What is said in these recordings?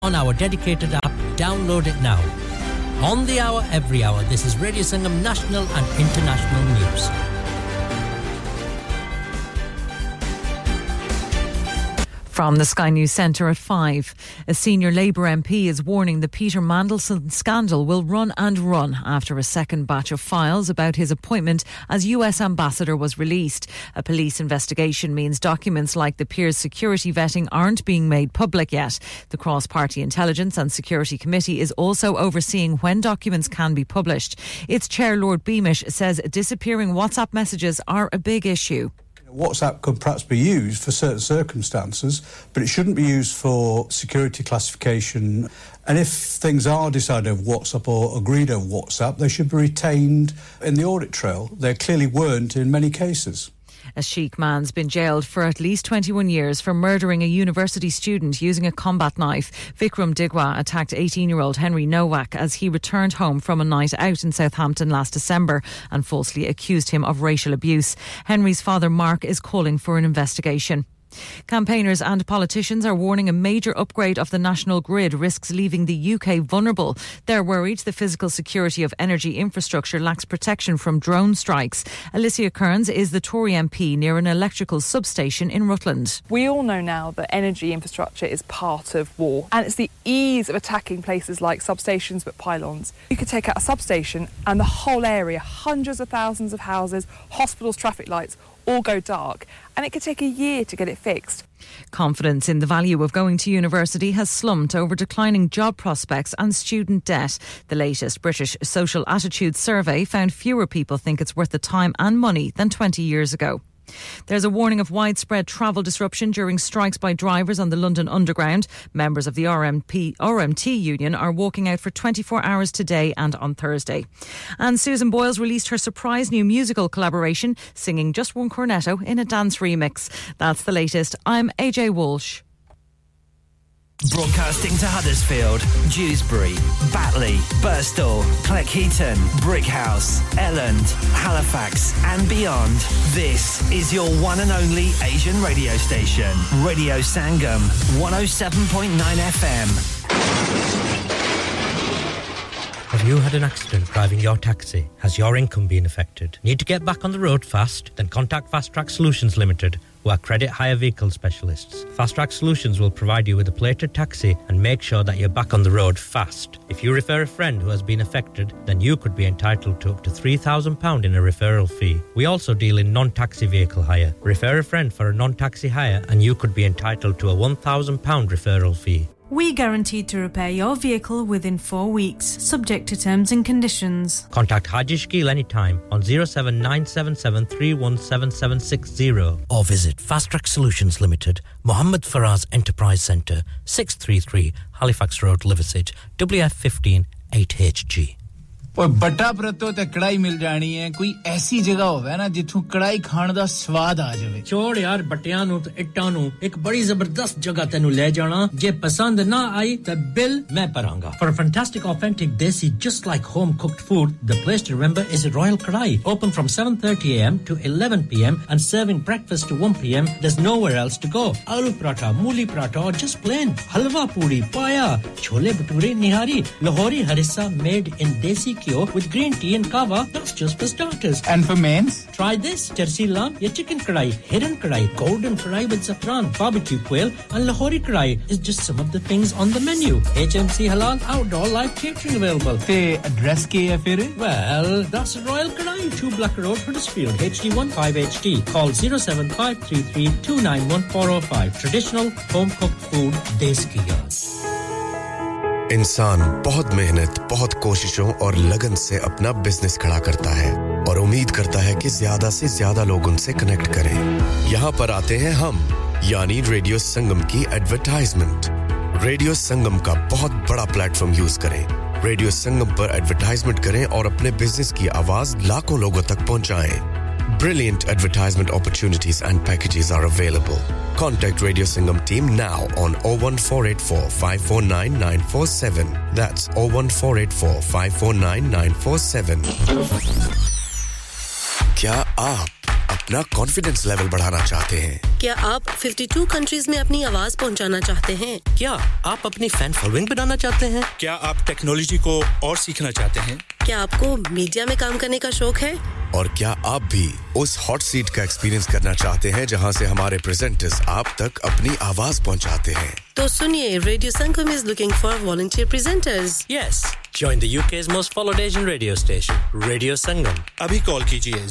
on our dedicated app. Download it now. On the hour, every hour, this is Radio Sangam national and international news. From the Sky News Centre at 5, a senior Labour MP is warning the Peter Mandelson scandal will run and run after a second batch of files about his appointment as US ambassador was released. A police investigation means documents like the peer's security vetting aren't being made public yet. The Cross-Party Intelligence and Security Committee is also overseeing when documents can be published. Its chair, Lord Beamish, says disappearing WhatsApp messages are a big issue. WhatsApp could perhaps be used for certain circumstances, but it shouldn't be used for security classification. And if things are decided over WhatsApp or agreed over WhatsApp, they should be retained in the audit trail. They clearly weren't in many cases. A Sikh man's been jailed for at least 21 years for murdering a university student using a combat knife. Vikram Digwa attacked 18-year-old Henry Nowak as he returned home from a night out in Southampton last December and falsely accused him of racial abuse. Henry's father, Mark, is calling for an investigation. Campaigners and politicians are warning a major upgrade of the national grid risks leaving the UK vulnerable. They're worried the physical security of energy infrastructure lacks protection from drone strikes. Alicia Kearns is the Tory MP near an electrical substation in Rutland. We all know now that energy infrastructure is part of war, and it's the ease of attacking places like substations but pylons. You could take out a substation and the whole area, hundreds of thousands of houses, hospitals, traffic lights, all go dark, and it could take a year to get it fixed. Confidence in the value of going to university has slumped over declining job prospects and student debt. The latest British Social Attitudes survey found fewer people think it's worth the time and money than 20 years ago. There's a warning of widespread travel disruption during strikes by drivers on the London Underground. Members of the RMT union are walking out for 24 hours today and on Thursday. And Susan Boyles released her surprise new musical collaboration, singing Just One Cornetto in a dance remix. That's the latest. I'm AJ Walsh. Broadcasting to Huddersfield, Dewsbury, Batley, Birstall, Cleckheaton, Brickhouse, Elland, Halifax and beyond. This is your one and only Asian radio station. Radio Sangam, 107.9 FM. Have you had an accident driving your taxi? Has your income been affected? Need to get back on the road fast? Then contact Fast Track Solutions Limited, who are credit hire vehicle specialists. Fast Track Solutions will provide you with a plated taxi and make sure that you're back on the road fast. If you refer a friend who has been affected, then you could be entitled to up to £3,000 in a referral fee. We also deal in non-taxi vehicle hire. Refer a friend for a non-taxi hire and you could be entitled to a £1,000 referral fee. We guaranteed to repair your vehicle within 4 weeks, subject to terms and conditions. Contact Haji Shakil anytime on 07977317760 or visit Fast Track Solutions Limited, Mohammed Faraz Enterprise Centre, 633 Halifax Road, Liversedge, WF15 8HG. ओए बट्टा परतो ते कढ़ाई मिल जानी है कोई ऐसी जगह होवे ना जिथों कढ़ाई खाण दा स्वाद आ जावे छोड़ यार बट्टियां नु ते इट्टां नु एक बड़ी जबरदस्त जगह तेनु ले जाना जे पसंद ना आई ते बिल मैं भरांगा for a fantastic authentic desi just like home cooked food the place to remember is Royal Kadai open from 7:30 am to 11 pm and serving breakfast to 1 pm there's nowhere else to go aloo paratha mooli paratha or just plain halwa puri paya chole bhature nihari lahori harissa made in desi with green tea and kava, that's just for starters. And for mains? Try this, Chersi lamb, ya chicken kadai, hidden kadai, golden kadai with saffron, barbecue quail and Lahori kadai is just some of the things on the menu. HMC Halal Outdoor Live Catering available. The address ke hai fir? Well, that's Royal Kadai, 2 Black Road, Huddersfield, HD15HD. Call 07533291405. Traditional home-cooked food, Desi Yard. इंसान बहुत मेहनत, बहुत कोशिशों और लगन से अपना business खड़ा करता है और उम्मीद करता है कि ज़्यादा से ज़्यादा लोग उनसे कनेक्ट करें। यहाँ पर आते हैं हम, यानी रेडियो संगम की एडवर्टाइजमेंट। रेडियो संगम का बहुत बड़ा प्लेटफॉर्म यूज करें। रेडियो संगम पर एडवर्टाइजमेंट करें और अपने बिजनेस की आवाज लाखों लोगों तक पहुंचाएं। Brilliant advertisement opportunities and packages are available. Contact Radio Sangam team now on 01484 549 947. That's 01484 549 947. क्या आप अपना कॉन्फिडेंस लेवल बढ़ाना चाहते हैं? क्या आप 52 कंट्रीज में अपनी आवाज पहुंचाना चाहते हैं? क्या आप अपनी फैन फॉलोइंग बनाना चाहते हैं? क्या आप टेक्नोलॉजी को और सीखना चाहते हैं? क्या आपको मीडिया में काम करने का शौक है? और क्या आप भी उस हॉट सीट का एक्सपीरियंस करना चाहते हैं जहां से हमारे प्रेजेंटर्स आप तक अपनी आवाज पहुंचाते हैं? तो सुनिए, radio Sangam is looking for volunteer presenters. Yes, join the UK's most followed Asian radio station, Radio Sangam. अभी कॉल कीजिए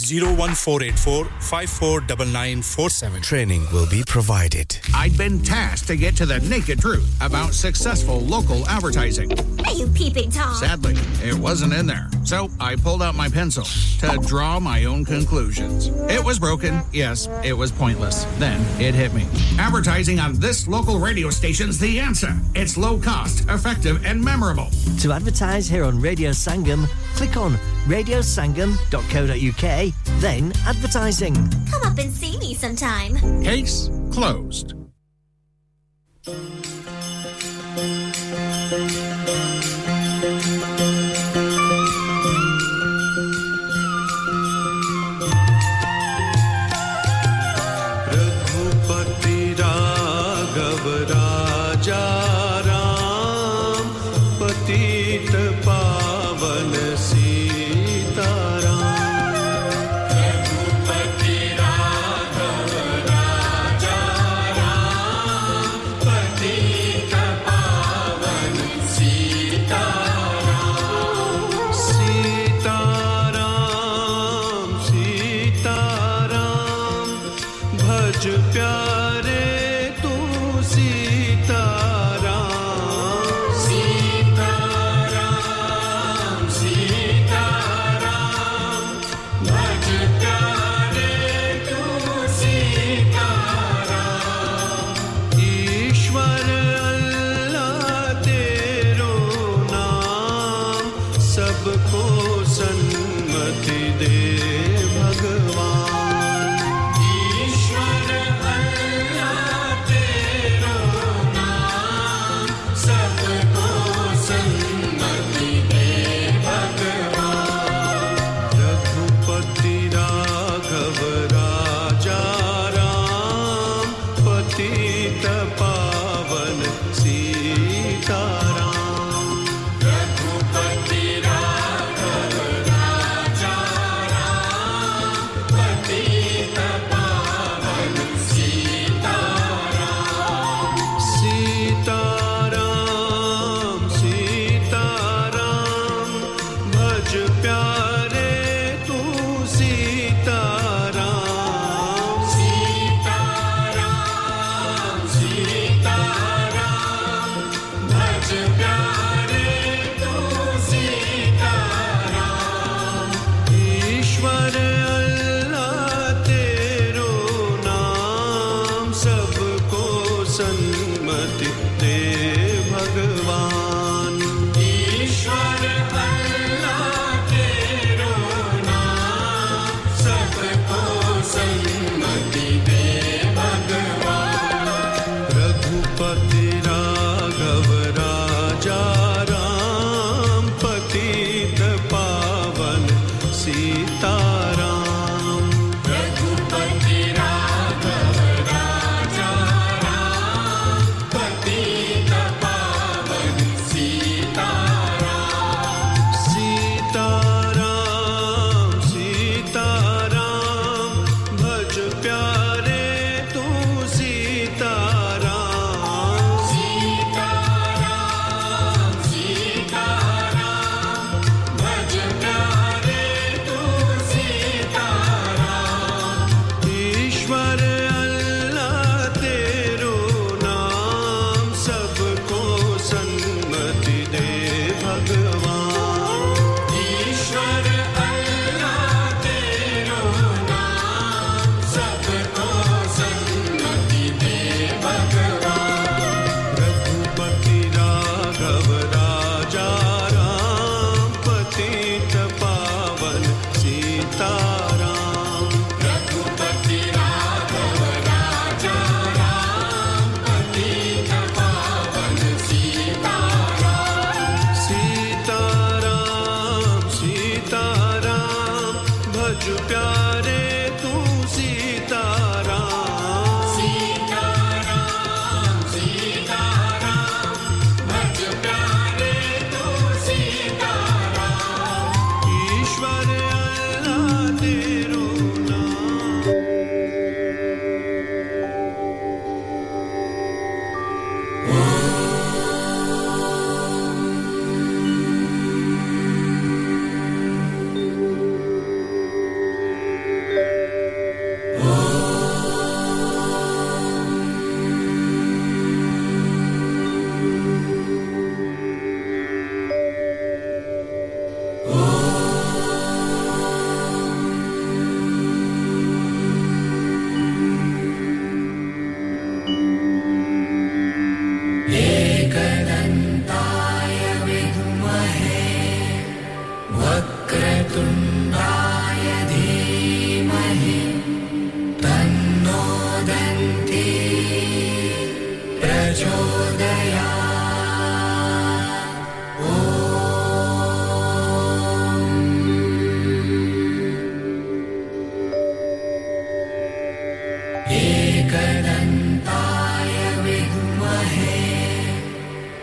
01484549947. Training will be provided. I'd been tasked to get to the naked truth about successful local advertising. Are you peeping Tom? Sadly, it wasn't in there. So I pulled out my pencil to draw my own conclusions. It was broken. Yes, it was pointless. Then it hit me. Advertising on this local radio station's the answer. It's low cost, effective and memorable. To advertise here on Radio Sangam, click on radiosangam.co.uk, then advertising. Come up and see me sometime. Case closed.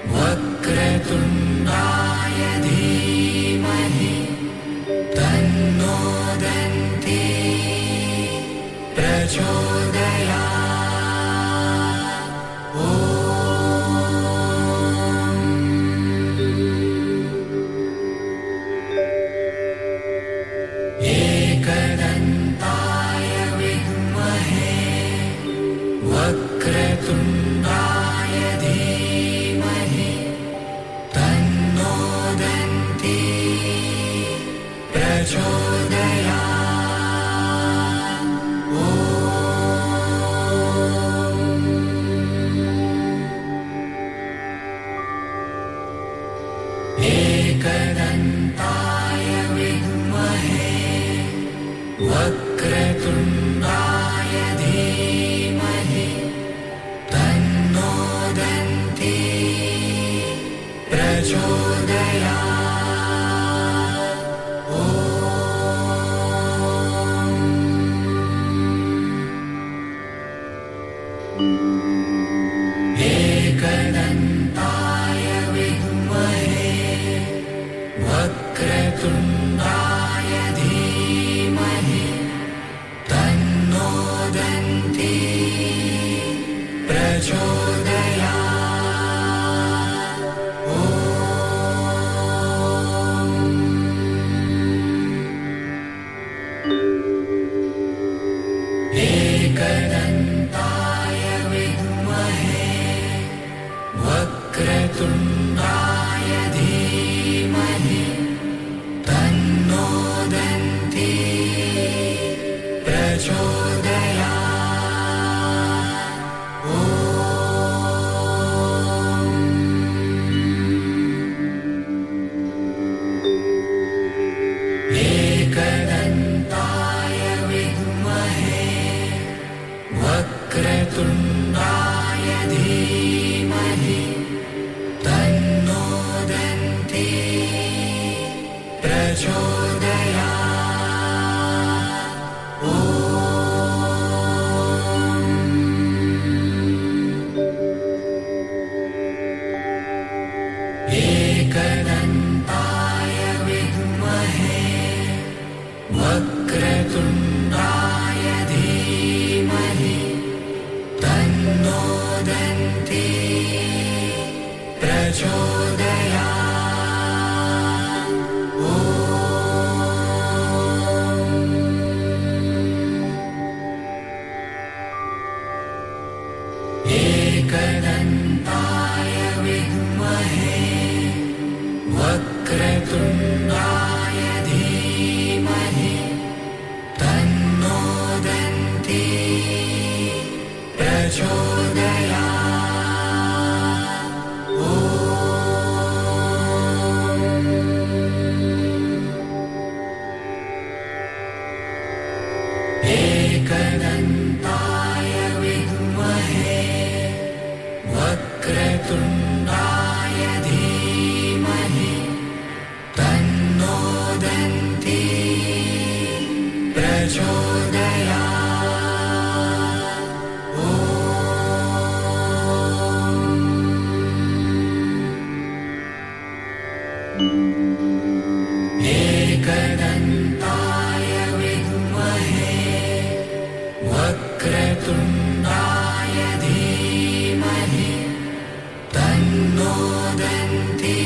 वक्रतुण्डाय धीमहि तन्नो दन्ति प्रचोदयात् एकदन्ताय विद्महे वक्रतुण्डाय धीमहि तन्नो दन्ति प्रचोदयात् एकदन्ताय विद्महे वक्रतुण्डाय धीमहि तन्नो दन्ति प्रचोदयात् एकदन्ताय विद्महे वक्रतुण्डाय धीमहि तन्नो दन्ति प्रचोदयात् एकदन्ताय विद्महे वक्रतुण्डाय धीमहि तन्नो दन्ति एकदन्ताय विद्महे वक्रतुण्डाय धीमहि तन्नो दन्ति एकदन्ताय विद्महे वक्रतुण्डाय धीमहि तन्नो दन्ति प्रचोदयात् एकदन्ताय विद्महे वक्रतुण्डाय धीमहि तन्नो दन्ति प्रचोदयात् एकदन्ताय विद्महे वक्रतुण्डाय धीमहि तन्नो दन्ति प्रचोदयात् एकदन्ताय विद्महे वक्रतुण्डाय धीमहि तन्नो दन्ति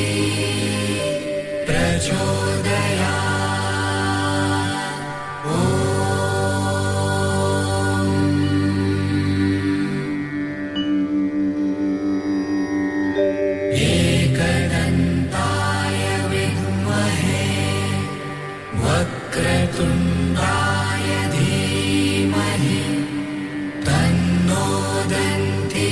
एकदन्ताय विद्महे वक्रतुण्डाय धीमहि तन्नो दन्ति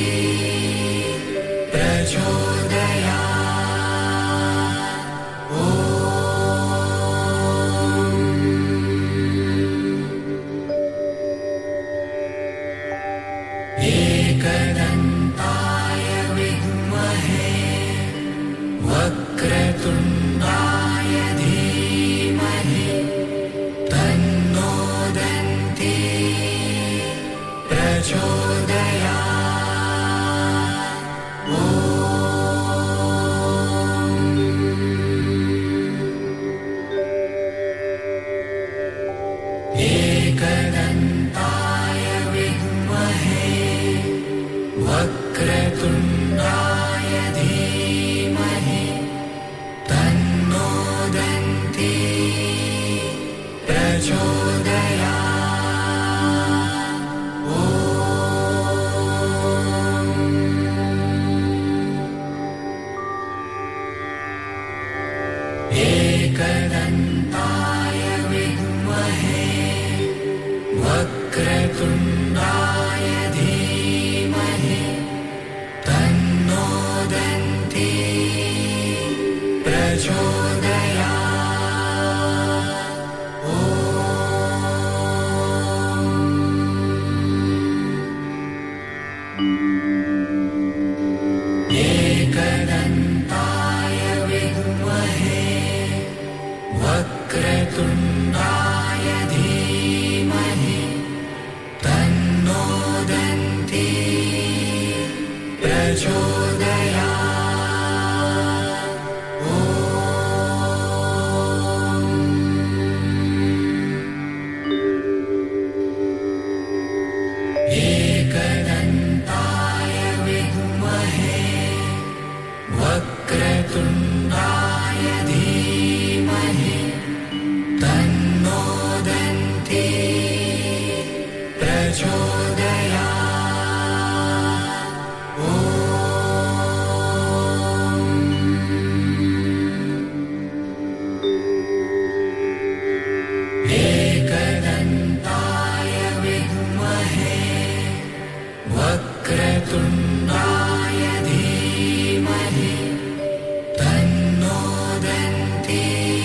एकदन्ताय विद्महे वक्रतुण्डाय धीमहि तन्नो दन्ति प्रचोदयात् एकदन्ताय विद्महे वक्रतुण्डाय धीमहि तन्नो दन्ति प्रचोदयात् एकदन्ताय विद्महे वक्रतुण्डाय धीमहि तन्नो दन्ति प्रचोदयात् एकदन्ताय विद्महे वक्रतुण्डाय धीमहि तन्नो दन्ति एकदन्ताय विद्महे वक्रतुण्डाय धीमहि तन्नो दन्ति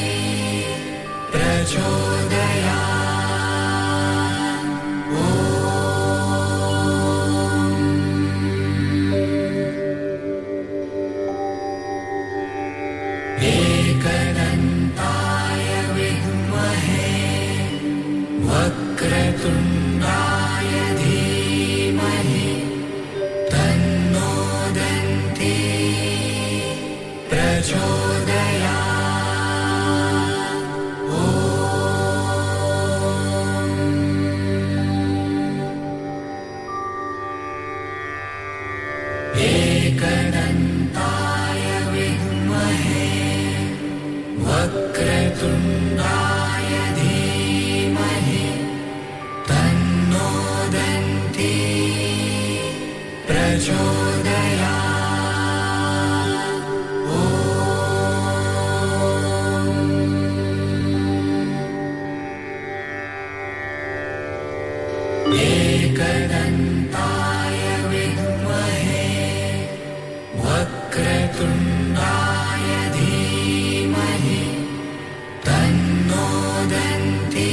प्रचोदयात् एकदन्ताय विद्महे वक्रतुण्डाय धीमहि तन्नो दन्ति एकदन्ताय विद्महे वक्रतुण्डाय धीमहि तन्नो दन्ति एकदन्ताय विद्महे वक्रतुण्डाय धीमहि तन्नो दन्ति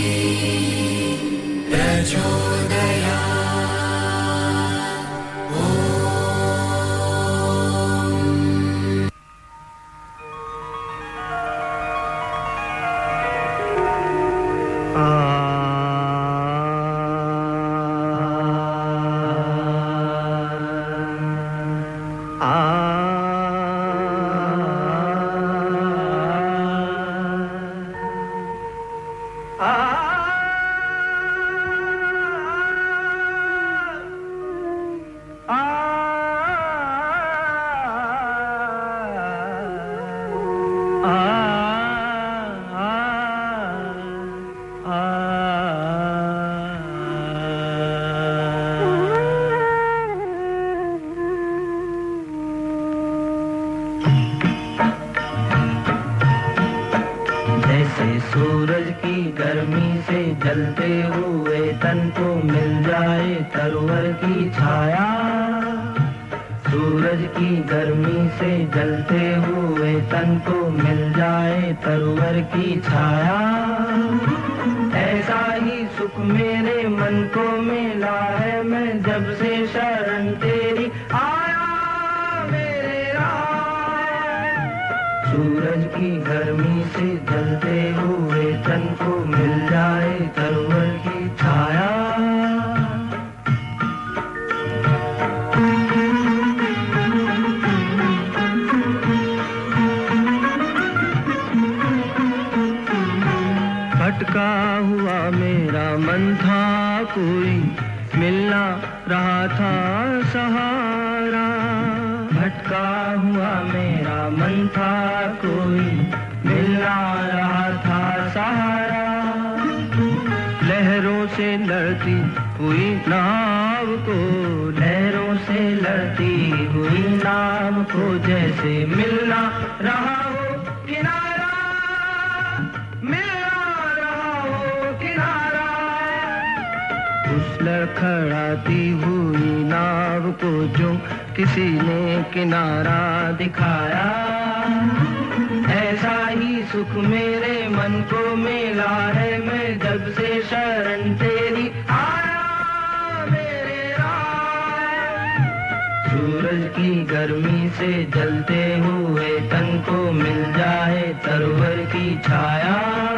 जैसे सूरज की गर्मी से जलते हुए तन को मिल जाए तरवर की छाया, सूरज की गर्मी से जलते हुए तन को मिल जाए तरवर की छाया, ऐसा ही सुख मेरे मन को मिला है मैं जब से शरण तेरी आया मेरे राम। सूरज की गर्मी से जलते हुए तन को मिल जाए तरवर की छाया, भटका हुआ मेरा मन था कोई मिलना रहा था सहारा, भटका हुआ मेरा मन था कोई मिलना रहा था सहारा, लहरों से लड़ती हुई नाव को, लहरों से लड़ती हुई नाव को जैसे मिलना रहा हो किनारा, को जो किसी ने किनारा दिखाया ऐसा ही सुख मेरे मन को मिला है मैं जब से शरण तेरी आया मेरे राम सूरज की गर्मी से जलते हुए तन को मिल जाए तरवर की छाया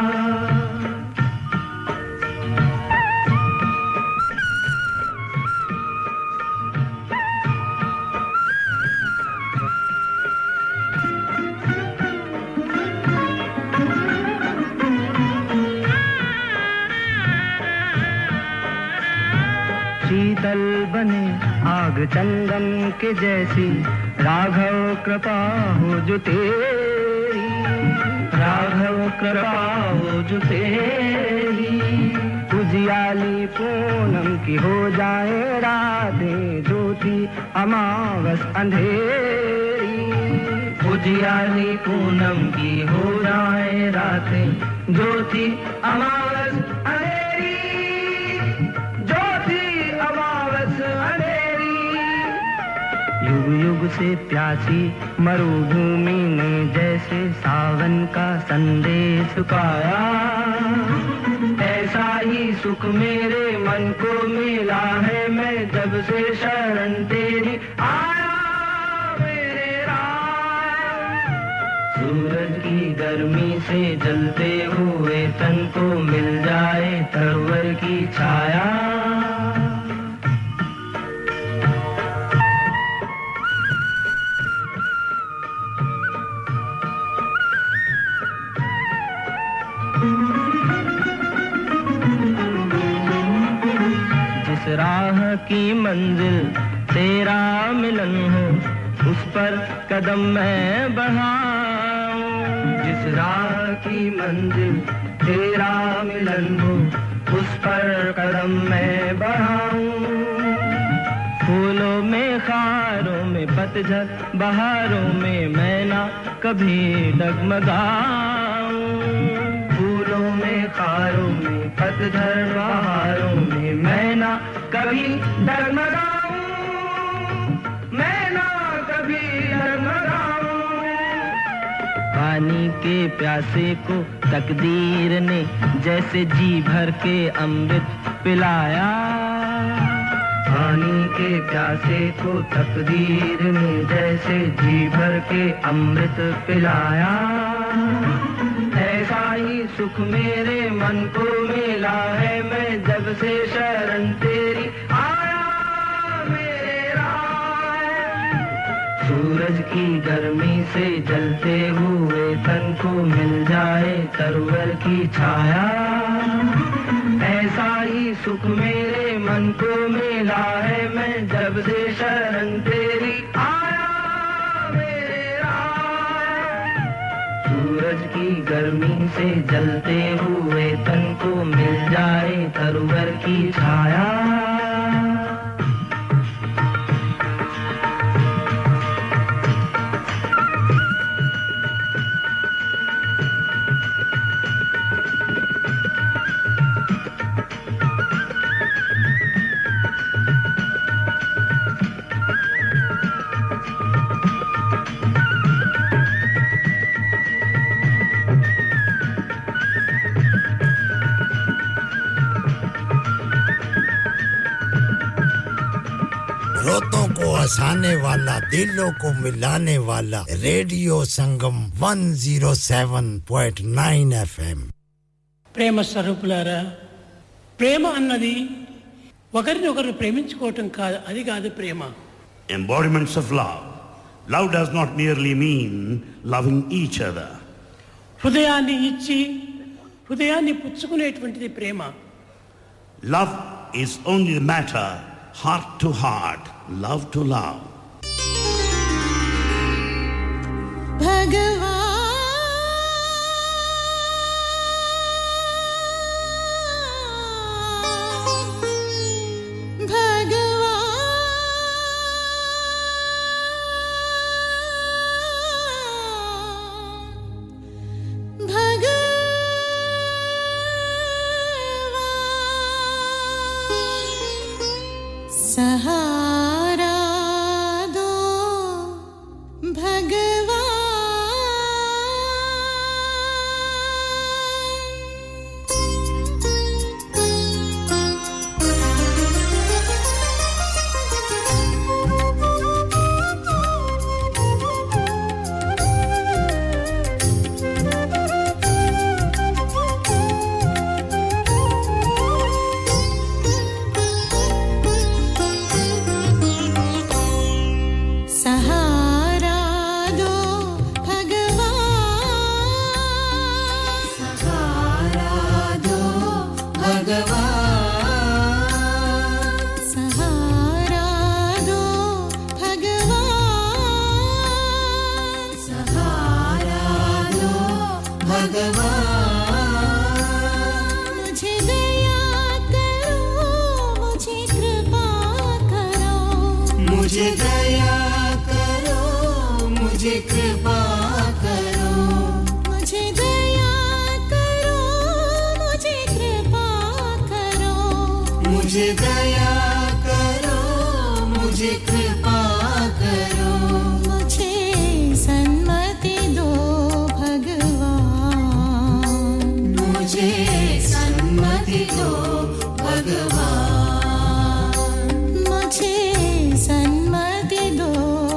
शीतल बने आग चंदन के जैसी राघव कृपा हो जो तेरी राघव कृपा हो जो तेरी उजियाली पूनम की हो जाए रातें ज्योति अमावस अंधेरी उजियाली पूनम की हो जाए रातें ज्योति अमावस अंधेरी युग युग से प्यासी मरुभूमि ने जैसे सावन का संदेश पाया ऐसा ही सुख मेरे मन को मिला है मैं जब से शरण तेरी आया मेरे राम सूरज की गर्मी से जलते हुए तन को मिल जाए तरवर की छाया राह की मंजिल तेरा मिलन हो उस पर कदम मैं बढ़ाऊं जिस राह की मंजिल तेरा मिलन हो उस पर कदम मैं बढ़ाऊं फूलों में खारों में पतझड़ बहारों में मैं ना कभी डगमगाऊं फूलों में खारों में पतझड़ बहारों में मैं ना कभी डगमगाऊं मैं ना कभी डगमगाऊं पानी के प्यासे को तकदीर ने जैसे जी भर के अमृत पिलाया पानी के प्यासे को तकदीर ने जैसे जी भर के अमृत पिलाया ऐसा ही सुख मेरे मन को मिला है मैं जब से शरण तेरी आया मेरे राम सूरज की गर्मी से जलते हुए तन को मिल जाए तरवर की छाया ऐसा ही सुख मेरे मन को मिला है मैं जब से शरण तेरी आया मेरे राम सूरज की गर्मी से जलते हुए तन को मिल जाए तरवर की छाया हंसाने वाला दिलों को मिलाने वाला रेडियो संगम 107.9 FM ప్రేమ స్వరూపులారా ప్రేమ అన్నది ఒకరినొకరు ప్రేమించుకోవటం కాదు అది కాదు ప్రేమ embodiments of love does not merely mean loving each other హృదయాన్ని ఇచ్చి హృదయాన్ని పుచ్చుకునేటువంటిది ప్రేమ love is only the matter heart to heart love to love Bhagavan Sahara भगवान मुझे दया करो मुझे कृपा करो मुझे दया करो मुझे कृपा करो मुझे दया करो मुझे कृपा करो मुझे दया करो मुझे कृपा करो मुझे सन्मति दो भगवान मुझे सन्मति दो भगवान मुझे सन्मति दो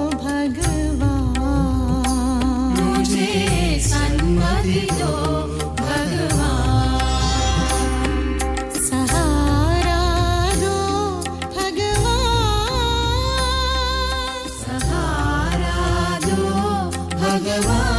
भगवान मुझे सन्मति दो भगवान सहारा दो भगवान सहारा दो भगवान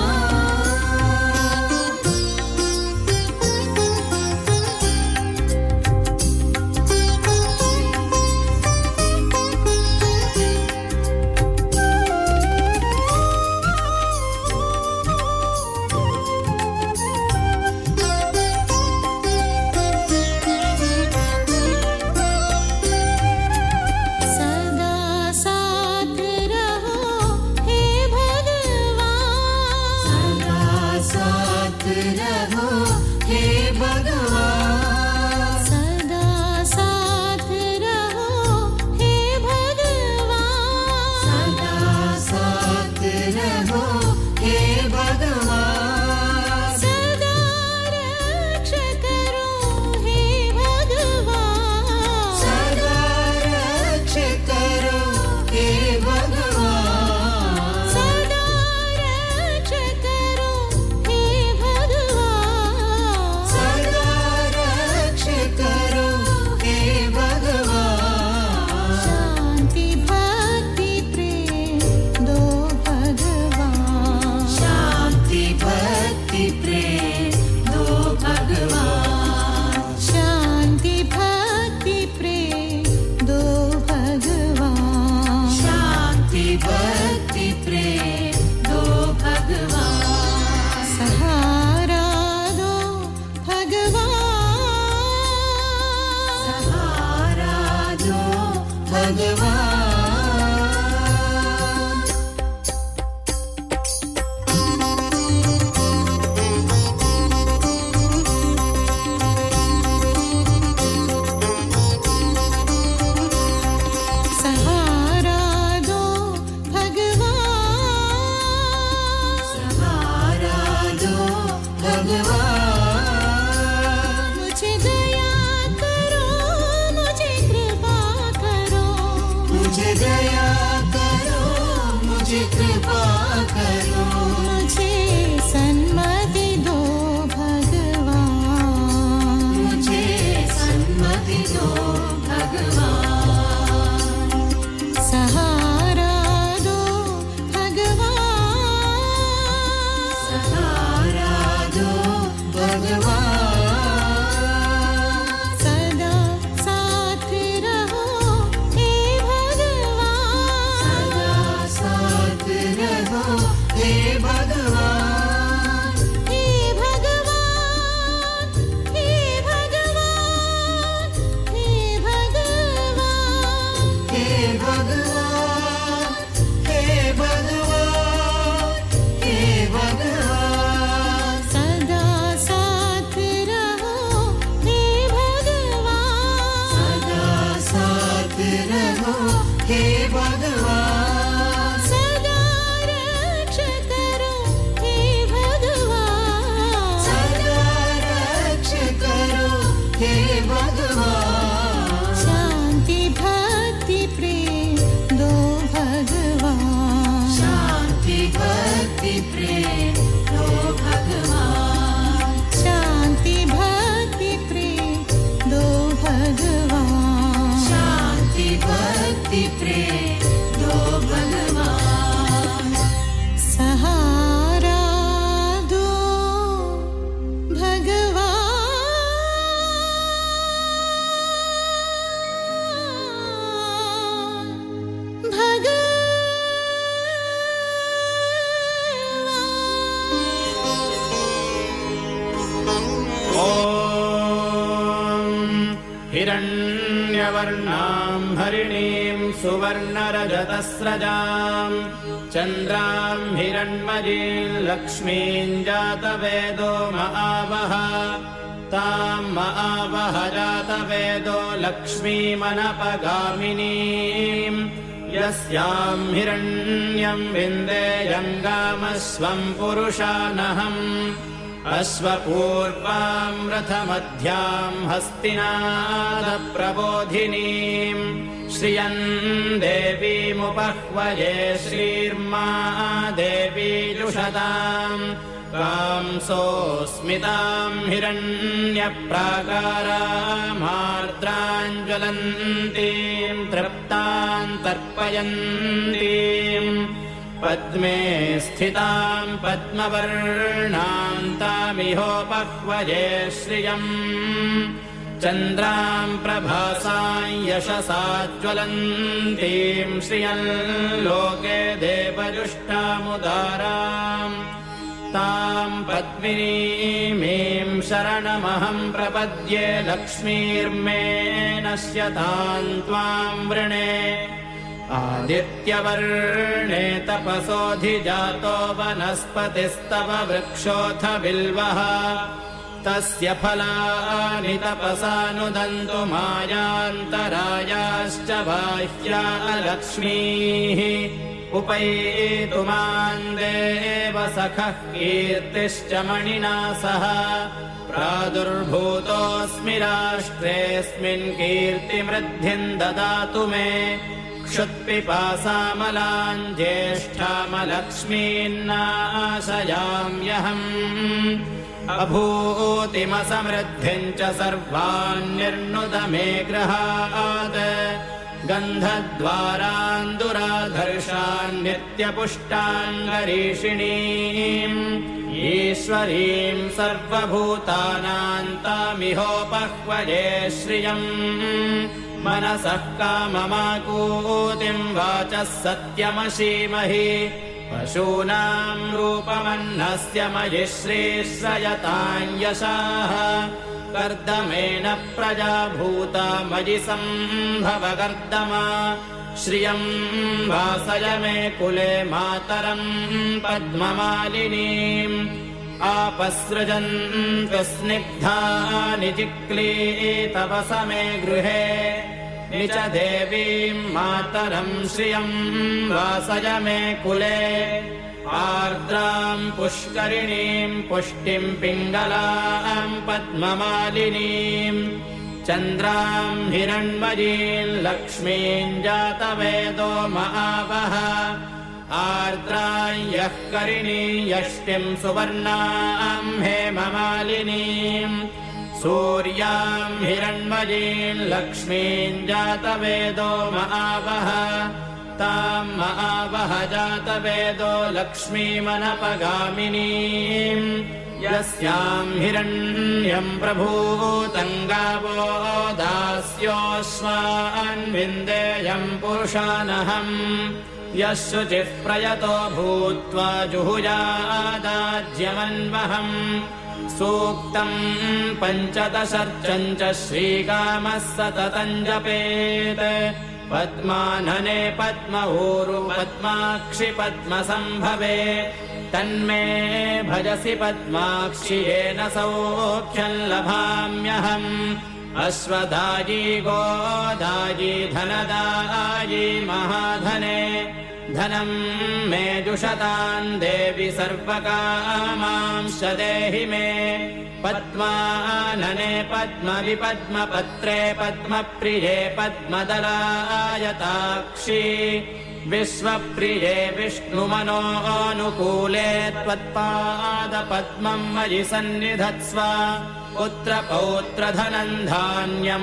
सदा साथ रहो हे भगवान सदा साथ रहो हे भगवान सदा साथ रहो हे भगवान सदा साथ रहो हे भगवान सदा रक्ष करो हे भगवान सदा रक्ष करो हे भगवान सदा रक्ष करो हे भगवान सदा हिरण्यवर्णां हरिणीं सुवर्णरजतस्रजां चन्द्रां हिरण्मयीं लक्ष्मीं जातवेदो महावः तां महावः जातवेदो लक्ष्मीमनपगामिनीं यस्यां हिरण्यं विन्देयङ्गामस्वं पुरुषानहम् अश्वपूर्वां रथमध्यां हस्तिनादप्रबोधिनीं श्रियं देवीमुपह्वये श्रीर्मा देवी जुषतां कांसोऽस्मितां हिरण्यप्राकारामार्द्राञ्ज्वलन्तीं तृप्तां तर्पयन्तीं पद्मे स्थितां पद्मवर्णां तामिहोपह्वये श्रियम् चन्द्रां प्रभासां यशसा ज्वलन्तीं श्रियं लोके देवजुष्टामुदारां तां पद्मिनीमीं शरणमहं प्रपद्ये लक्ष्मीर्मे नश्यतां त्वां वृणे आदित्यवर्णे तपसोऽधिजातो वनस्पतिस्तव वृक्षोऽथ बिल्वः तस्य फलानि तपसानुदन्तु मायान्तरायाश्च बाह्या लक्ष्मीः उपैतु मां देव सखः कीर्तिश्च मणिना सह प्रादुर्भूतोऽस्मि राष्ट्रेऽस्मिन् कीर्तिमृद्धिं ददातु मे क्षुत्पिपासामलां ज्येष्ठामलक्ष्मीन्नाशयाम्यहम् अभूतिमसमृद्धिं च सर्वान्निर्नुद मे गृहात् गन्धद्वारान् दुराधर्षान् नित्यपुष्टाङ्गरीषिणीम् ईश्वरीं सर्वभूतानां तामिहोपह्वये श्रियम् मनसः काममाकूतिं वाचः सत्यमशीमहि पशूनां रूपमन्नस्य मयि श्रीश्रयतां यशाः कर्दमेन प्रजा भूता मयि सम्भव कर्दमा श्रियं वासय मे कुले मातरं पद्ममालिनीम् आपसृजन्तु स्निग्धानि चिक्लीतवस मे गृहे निच देवीं मातरं श्रियं वासय मे कुले आर्द्रां पुष्करिणीं पुष्टिं पिङ्गलां पद्ममालिनीं चन्द्रां हिरण्मयीं लक्ष्मीं जातवेदो महावः आर्द्रां यः करिणीं यष्टिं सुवर्णां हेममालिनीं सूर्यां हिरण्मयीं लक्ष्मीं जातवेदो महावः तां महावः जातवेदो लक्ष्मीमनपगामिनीं यस्यां हिरण्यं प्रभूतं गावो दास्योऽश्वान् विन्देयं पुरुषानहम् यः शुचिः प्रयतो भूत्वा जुहुयादाज्यमन्वहम् सूक्तं पञ्चदशर्चं च श्रीकामः सततं जपेत् पद्मानने पद्मऊरु पद्माक्षि पद्मसम्भवे तन्मे भजसि पद्माक्षि येन सौख्यं लभाम्यहम् अश्वदायी गोदायी धनदायी महाधने धनं मे जुषतां देवि सर्वकामांश्च देहि मे पद्मानने पद्मविपद्मपत्रे पद्मप्रिये पद्मदलायताक्षी विश्वप्रिये विष्णुमनोऽनुकूले त्वत्पादपद्मं मयि सन्निधत्स्व पुत्रपौत्रधनं धान्यं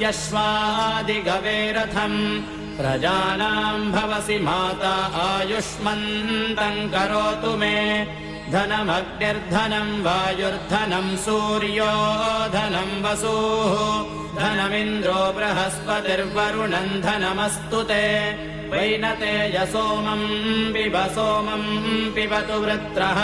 हस्त्यश्वादिगवेरथम् प्रजानां भवसि माता आयुष्मन्तं करोतु मे धनमग्निर्धनं वायुर्धनं सूर्यो धनं वसुः धनमिन्द्रो बृहस्पतिर्वरुणं धनमस्तु ते वैनतेय सोमं पिबतु वृत्रः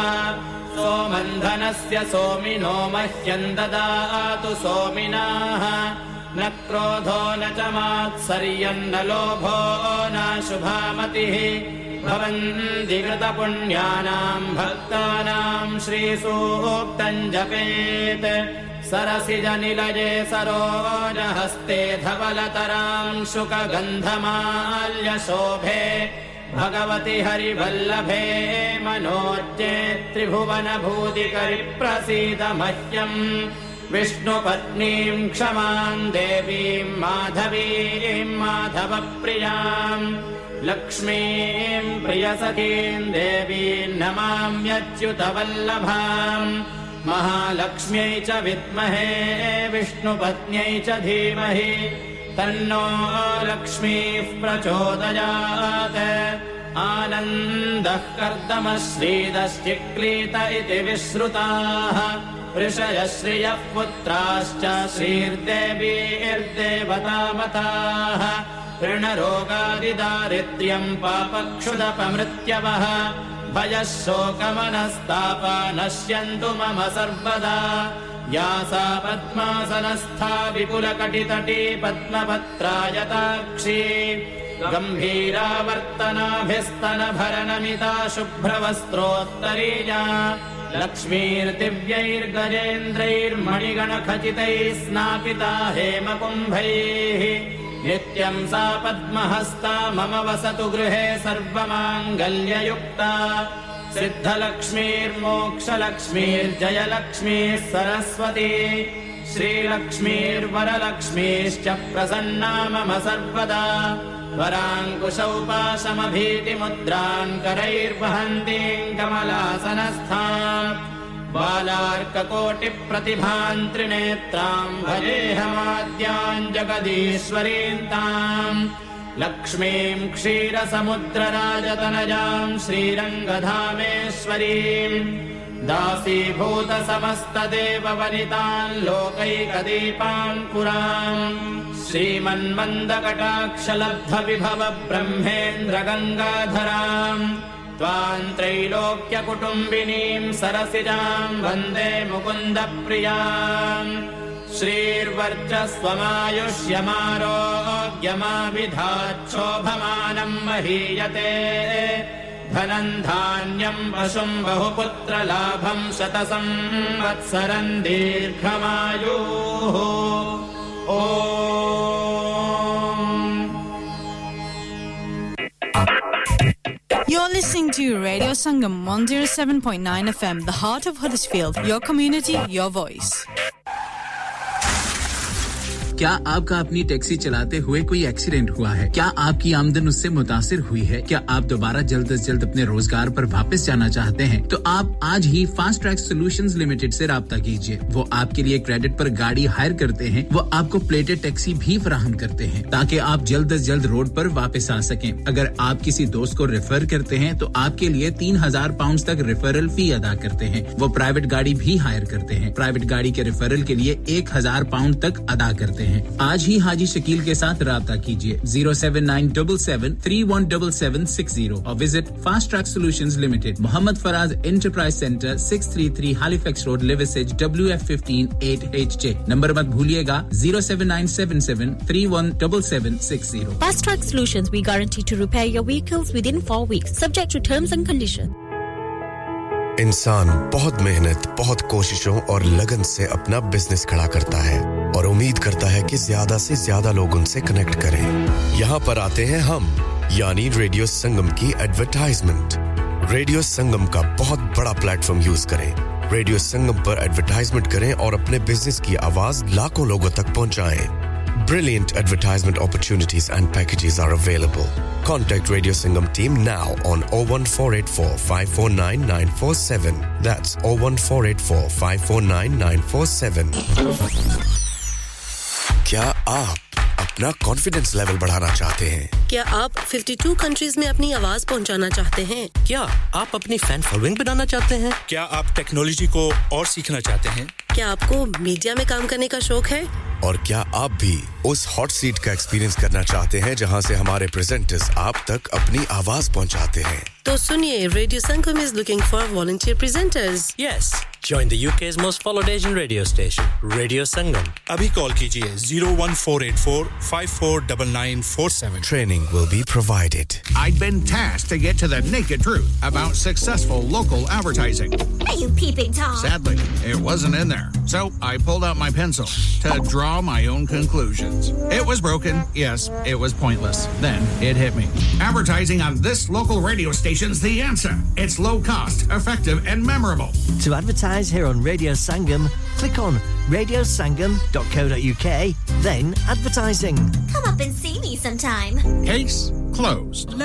सोमं धनस्य सोमिनो मह्यं ददातु सोमिनाः न क्रोधो न च मात्सर्यन्न लोभो न शुभामतिः भवन्ति कृतपुण्यानां भक्तानां श्रीसूक्तं जपेत् सरसिजनिलये सरोजहस्ते धवलतरां शुकगन्धमाल्यशोभे भगवति हरिवल्लभे मनोज्ञे त्रिभुवनभूतिकरिप्रसीद मह्यम् विष्णुपत्नीं क्षमां देवीं माधवीं माधवप्रियां लक्ष्मीं प्रियसखीं देवीं नमाम्यच्युतवल्लभां महालक्ष्म्यै च विद्महे विष्णुपत्न्यै च धीमहि तन्नो लक्ष्मीः प्रचोदयात् आनन्दः कर्दमश्रीदश्चिक्लीत इति विश्रुताः ऋषयः श्रियः पुत्राश्च श्रीर्देवीर्देवतामताः ऋणरोगादिदारिद्र्यम् पापक्षुदपमृत्यवः भयः शोकमनस्तापा नश्यन्तु मम सर्वदा या सा पद्मासनस्था विपुलकटितटी पद्मपत्रायताक्षी गम्भीरावर्तनाभिस्तनभरनमिता शुभ्रवस्त्रोत्तरीया लक्ष्मीर्दिव्यैर्गजेन्द्रैर्मणिगणखचितैः स्नापिता हेमकुम्भैः नित्यं सा पद्महस्ता मम वसतु गृहे सर्वमाङ्गल्ययुक्ता सिद्धलक्ष्मीर्मोक्षलक्ष्मीर्जयलक्ष्मीः सरस्वती श्रीलक्ष्मीर्वरलक्ष्मीश्च प्रसन्ना मम सर्वदा वराङ्कुशौपाशमभीतिमुद्रान् करैर्वहन्तीं कमलासनस्थाम् बालार्ककोटिप्रतिभान् त्रिनेत्रां भजेऽहमाद्यां जगदीश्वरीं ताम् लक्ष्मीं क्षीरसमुद्रराजतनजां श्रीरङ्गधामेश्वरीं दासीभूतसमस्तदेववनितान् लोकैकदीपान् पुराम् श्रीमन्मन्दकटाक्षलब्धविभव ब्रह्मेन्द्रगङ्गाधराम् त्वां त्रैलोक्यकुटुम्बिनीं सरसिजां वन्दे मुकुन्दप्रियाम् श्रीर्वर्चस्वमायुष्यमारोग्यमाविधाच्छोभमानं महीयते धनं धान्यं पशुं बहुपुत्रलाभं शतसंवत्सरं दीर्घमायुः You're listening to Radio Sangam 107.9 FM, the heart of Huddersfield. Your community, your voice. क्या आपका अपनी टैक्सी चलाते हुए कोई एक्सीडेंट हुआ है? क्या आपकी आमदन उससे मुतासिर हुई है? क्या आप दोबारा जल्द से जल्द अपने रोजगार पर वापस जाना चाहते हैं? तो आप आज ही फास्ट ट्रैक सॉल्यूशंस लिमिटेड से राब्ता कीजिए। वो आपके लिए क्रेडिट पर गाड़ी हायर करते हैं। वो आपको प्लेटेड टैक्सी भी फराहम करते हैं ताकि आप जल्द से जल्द रोड पर वापस आ सकें। अगर आप किसी दोस्त को रेफर करते हैं तो आपके लिए 3000 पाउंड तक रेफरल फी अदा करते हैं। वो प्राइवेट गाड़ी भी हायर करते हैं। प्राइवेट गाड़ी के रेफरल के लिए 1000 पाउंड तक अदा करते हैं। आज ही हाजी शकील के साथ राब्ता कीजिए 07977317760 और visit fast track solutions limited, Mohammad Faraz enterprise centre, 633 Halifax road, Liversedge, WF15 8HJ। Number मत भूलिएगा 07977317760। Fast Track Solutions, we guarantee to repair your vehicles within 4 weeks, subject to terms and conditions. इंसान बहुत मेहनत, बहुत कोशिशों और लगन से अपना बिजनेस खड़ा करता है और उम्मीद करता है कि ज्यादा से ज्यादा लोग उनसे कनेक्ट करें। यहाँ पर आते हैं हम, यानी रेडियो संगम की एडवर्टाइजमेंट। रेडियो संगम का बहुत बड़ा प्लेटफॉर्म यूज करें। रेडियो संगम पर एडवर्टाइजमेंट करें और अपने बिजनेस की आवाज लाखों लोगों तक पहुंचाएं। Brilliant advertisement opportunities and packages are available. Contact Radio Sangam team now on 01484 549 947. That's 01484 549 947. क्या आप अपना कॉन्फिडेंस लेवल बढ़ाना चाहते हैं? क्या आप 52 कंट्रीज में अपनी आवाज पहुंचाना चाहते हैं? क्या आप अपनी फैन फॉलोइंग बनाना चाहते हैं? क्या आप टेक्नोलॉजी को और सीखना चाहते हैं? क्या आपको मीडिया में काम करने का शौक है? और क्या आप भी उस हॉट सीट का एक्सपीरियंस करना चाहते हैं जहां से हमारे प्रेजेंटर्स आप तक अपनी आवाज पहुंचाते हैं? तो सुनिए, Radio Sangam is looking for volunteer presenters. Yes, join the UK's most followed Asian radio station, Radio Sangam. Abhi call kijiye 01484 549947. Training will be provided. I'd been tasked to get to the naked truth about successful local advertising. Are you peeping Tom? Sadly, it wasn't in there. So I pulled out my pencil to draw my own conclusions. It was broken. Yes, it was pointless. Then it hit me. Advertising on this local radio station's the answer. It's low cost, effective, and memorable. To advertise here on Radio Sangam, click on radiosangam.co.uk, then advertising. Come up and see me sometime. Case closed.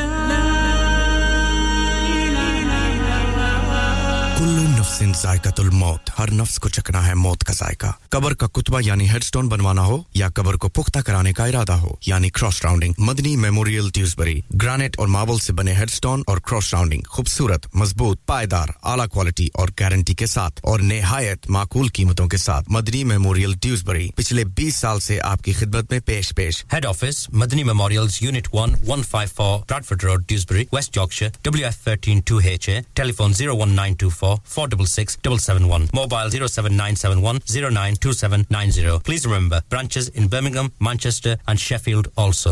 Kullu नफ्सिन जायकातुल मौत हर नफ्स को चखना है मौत का जायका कब्र का कुतबा यानी हेडस्टोन बनवाना हो या कब्र को पुख्ता कराने का इरादा हो यानी क्रॉस राउंडिंग मदनी मेमोरियल ड्यूसबरी ग्रेनाइट और मार्बल से बने हेडस्टोन और क्रॉस राउंडिंग खूबसूरत मजबूत पायदार आला क्वालिटी और गारंटी के साथ और निहायत माकूल कीमतों के साथ मदनी मेमोरियल ड्यूसबरी पिछले 20 साल से आपकी खिदमत में पेश head office Madni memorials unit 1 154 Bradford road Dewsbury West Yorkshire WF13 2HA telephone 01924 466 771 mobile 07971 092790 please remember branches in Birmingham Manchester and Sheffield also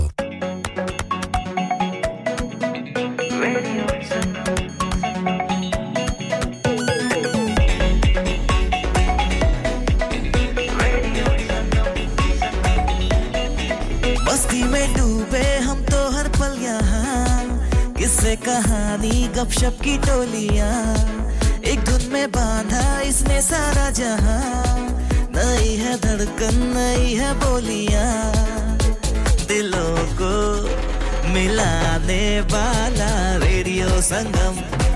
मस्ती में डूबे हम तो हर पल यहाँ किस्से कहानी गपशप की टोलियां एक धुन में बांधा इसने सारा जहां नई है धड़कन नई है बोलियां दिलों को मिलाने वाला रेडियो संगम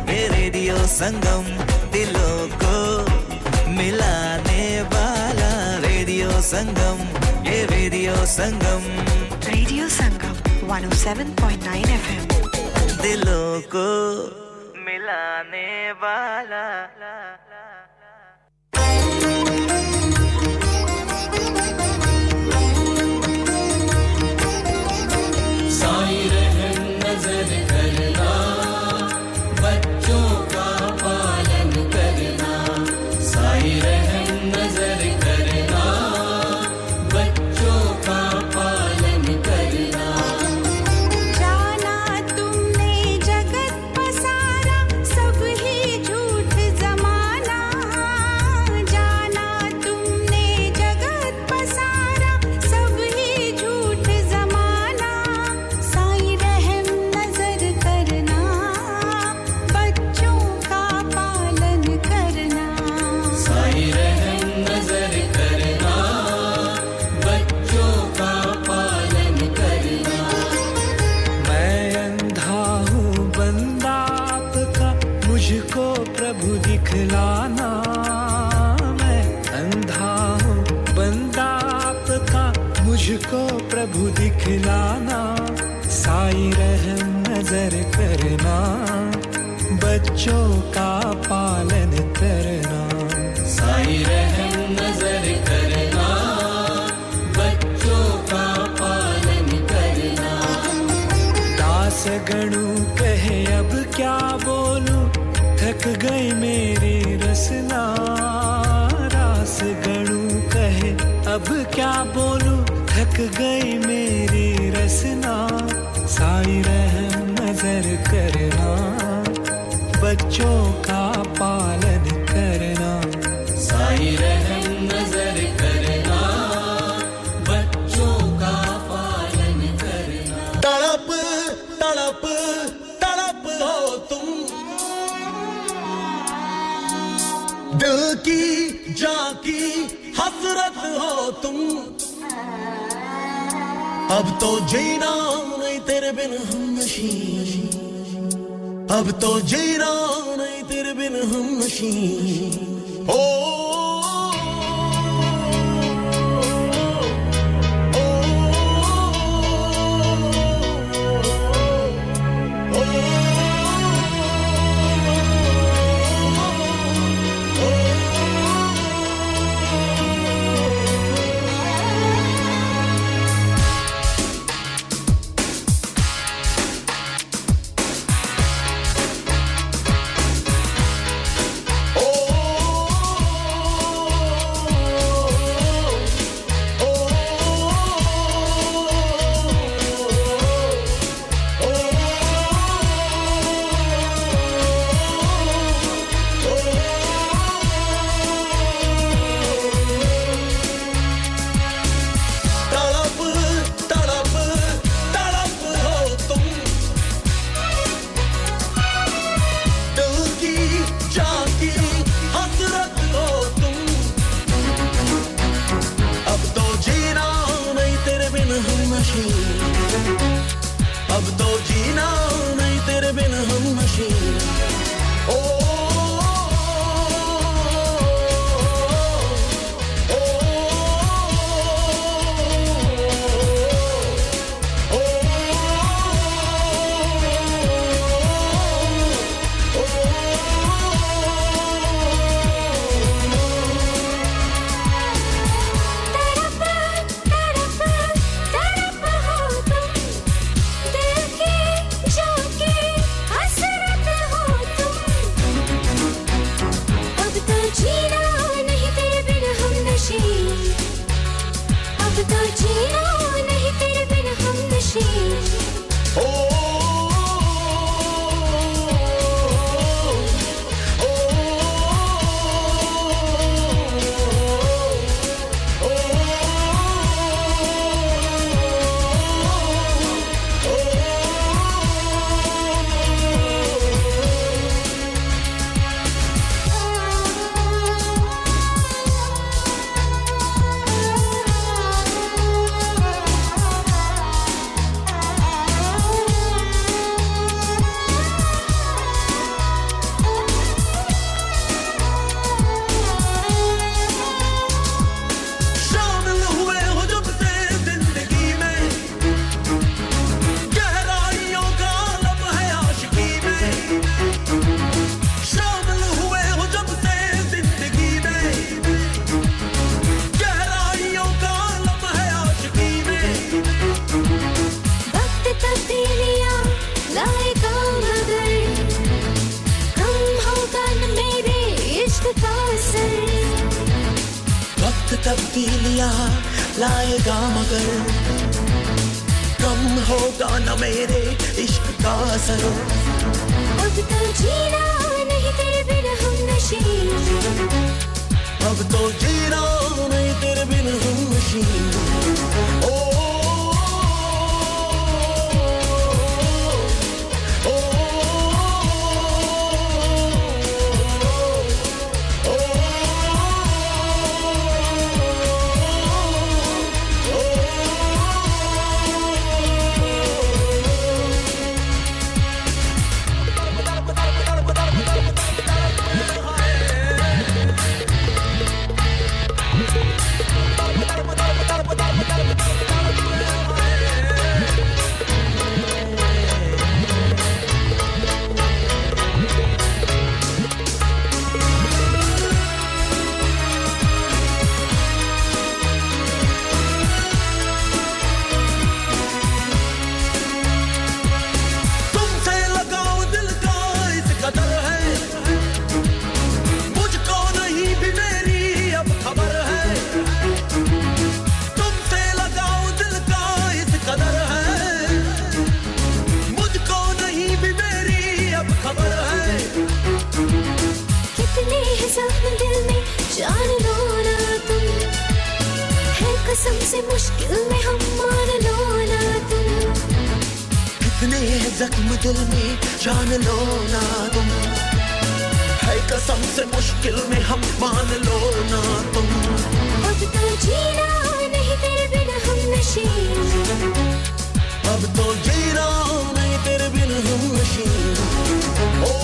दिलों को मिलाने वाला रेडियो संगम 107.9 FM दिलों को मिलाने वाला साई रहम नजर करना बच्चों का पालन करना साई रहम नजर करना बच्चों का पालन करना जाना तुमने जगत पसारा सब ही झूठ जमाना जाना तुमने जगत पसारा सब ही झूठ जमाना साई रहम नजर करना बच्चों का पालन करना साई रहम नजर करना बच्चों का पालन करना मैं अंधा हूँ बंदा आपका मुझको प्रभु दिखलाना मैं अंधा हूँ बंदा आपका मुझको प्रभु दिखलाना साई रहम नजर करना बच्चों का पालन करना साई रहम नजर करना बच्चों का पालन करना दास गणु कहे अब क्या बोलूं थक गई मेरी रसना रास गणु कहे अब क्या बोलूं थक गई मेरी रसना साई रहम नजर करना बच्चों का पालन करना साई रहम नजर करना बच्चों का पालन करना तड़प तड़प तड़प हो तुम दिल की जान की हसरत हो तुम अब तो जीना नहीं तेरे बिन हमनशी अब तो जीना नहीं तेरे बिन हमनशी ओ तब्दीलियां लाएगा मगर कम होगा न मेरे इश्क का असर अब तो जीना नहीं तेरे बिन हम नशीं अब तो जीना नहीं तेरे बिन हम नशीं ओ कसम से मुश्किल में हम मान लो ना तुम कितने जख्म दिल में जान लो ना तुम है कसम से मुश्किल में हम मान लो ना तुम अब तो जीना नहीं तेरे बिन हम नशीं अब तो जीना नहीं तेरे बिन हम नशीं ओ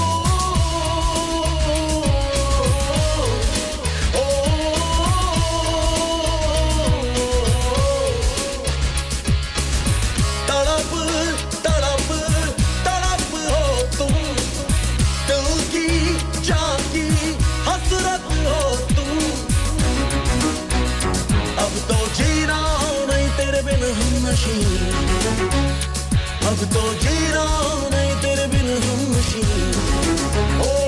अब तो जीना नहीं तेरे बिन हम नशीं ओ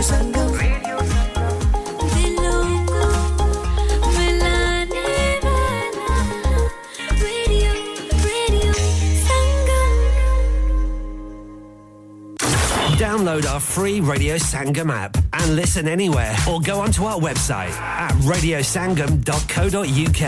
Sangam Download our free Radio Sangam app and listen anywhere or go onto our website at radiosangam.co.uk.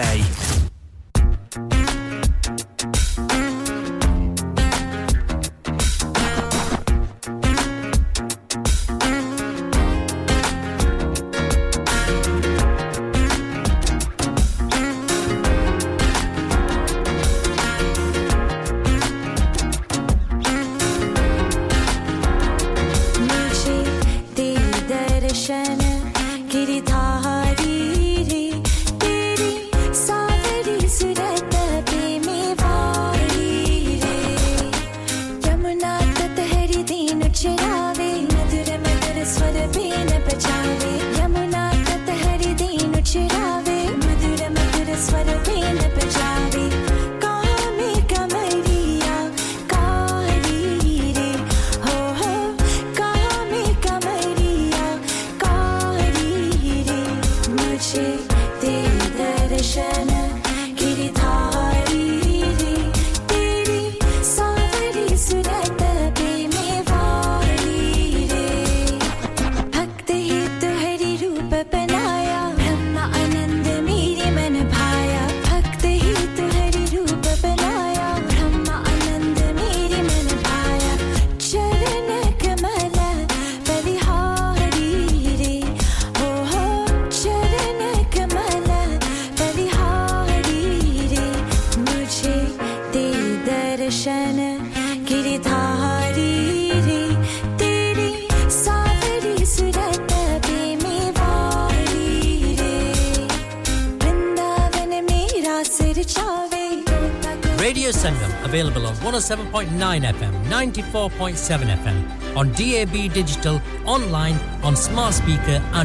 Radio Sangam, available on 107.9 FM, 94.7 FM, on DAB digital, online, on smart speaker and